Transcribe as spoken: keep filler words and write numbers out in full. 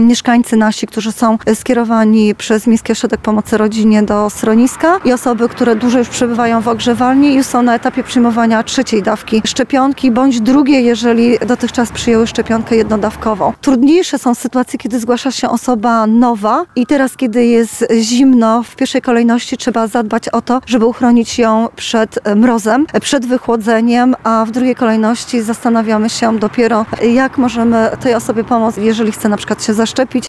mieszkańcy nasi, którzy są skierowani przez Miejski Ośrodek Pomocy Rodzinie do schroniska i osoby, które dłużej już przebywają w ogrzewalni i już są na etapie przyjmowania trzeciej dawki szczepionki, bądź drugiej, jeżeli dotychczas przyjęły szczepionkę jednodawkową. Trudniejsze są sytuacje, kiedy zgłasza się osoba nowa i teraz, kiedy jest zimno, w pierwszej kolejności trzeba zadbać o to, żeby uchronić ją przed mrozem, przed wychłodzeniem, a w drugiej kolejności zastanawiamy się dopiero, jak możemy tej osobie pomóc, jeżeli chce na przykład się zaszczepić.